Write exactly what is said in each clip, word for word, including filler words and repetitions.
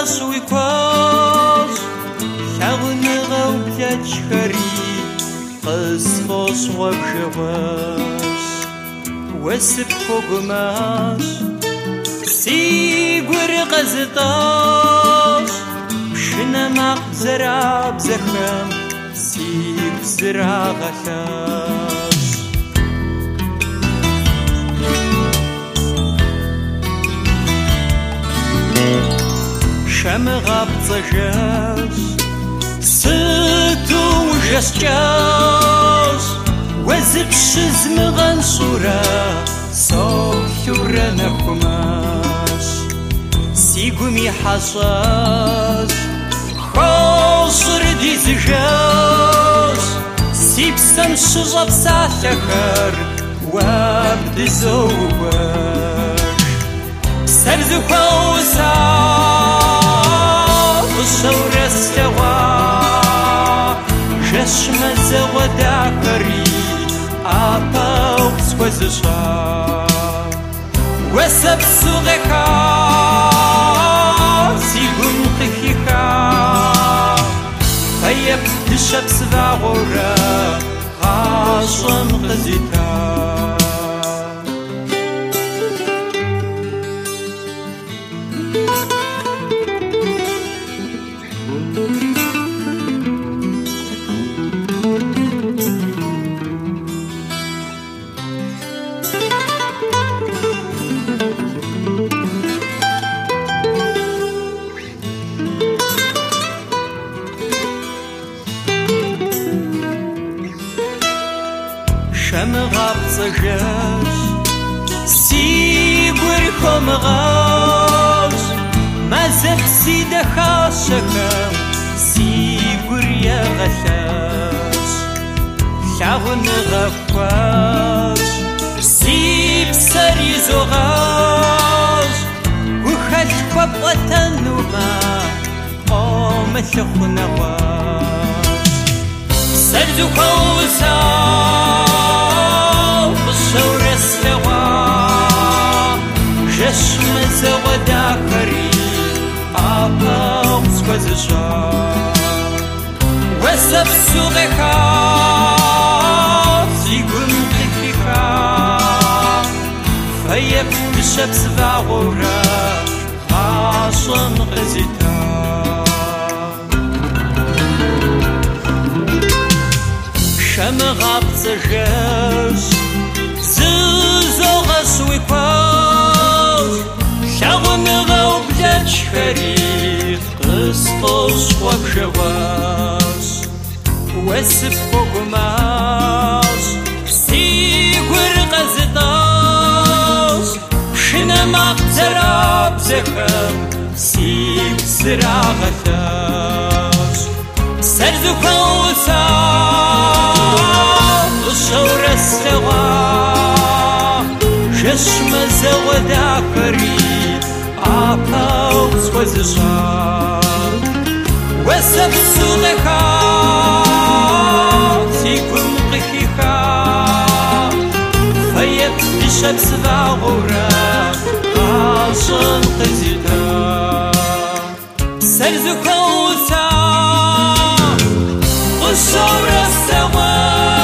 غسويكوز شغن غوبلت شخري قصفوس وبشواس وسب فوقماس سيقور غزطاس بشنا مقزرع بزخم سيق زرع غثاس شمغاب زجاز ستو وجسجاز وزب شزم غنصورة صوحورة نخماس سيقومي حصاز خاصر دي زجاز سيبسن شزب ساثكر وابد زواج سرز خوصا الصور استوى جشم زودا كري أباو سوزشا وسب سوغكا سيغن قخيكا فيب تشب سفاغورا خاشم غزيتا شمغاب زجاج سيقور خمغاز مازب سيدة خاشكم سيقور يا غثاز شاغن غفاز سيب سري زغاز وخش قبطن وما قامت خنواز سرزو خوصا الصور استوى جشم زودا كري أباو سوزشا وسب سوغكا سيقن قخيكا فيب بشب سفاغورا خاشن غزيتا شمغاب زجاج زوزو غسويكوز شغن غوبلت شخري قسطوس وبشواس وسب فوقماس سيقور غزطاس شنا مقزرع بزخم سيق زرع غثاس سرزو خوصا الصور استوى جشم زودا كري أباو سوزشا وسب سوغكا سيكون قخيكا فيب بشب سفاغورا خاشن قزيتا سرزو خوصا الصور استوى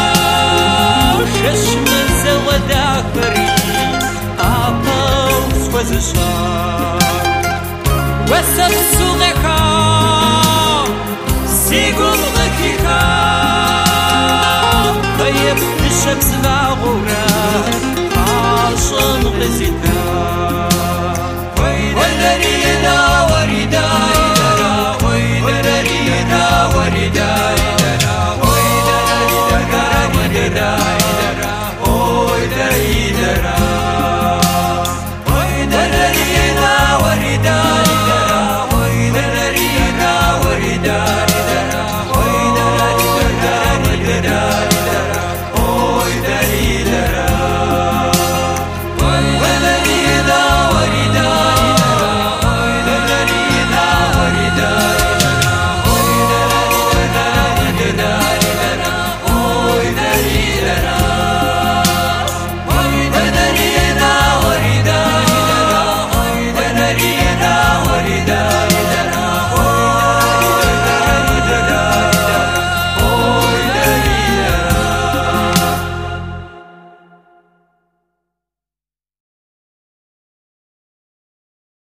جشم زودا كري أباو سوزشا وسب سوغكا سيقوم غكيكا فيب بشب سفاغورا خاشن غزيتا